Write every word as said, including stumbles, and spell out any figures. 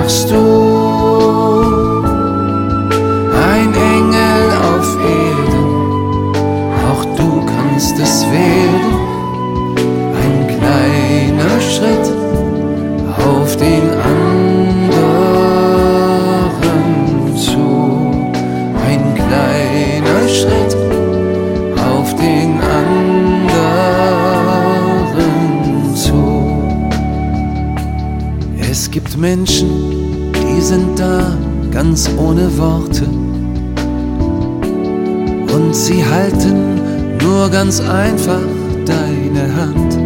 machst du ein Engel auf Erden, auch du kannst es werden. Ein kleiner Schritt auf den anderen zu, ein kleiner Schritt auf den anderen zu. Es gibt Menschen, die sind da ganz ohne Worte und sie halten nur ganz einfach deine Hand.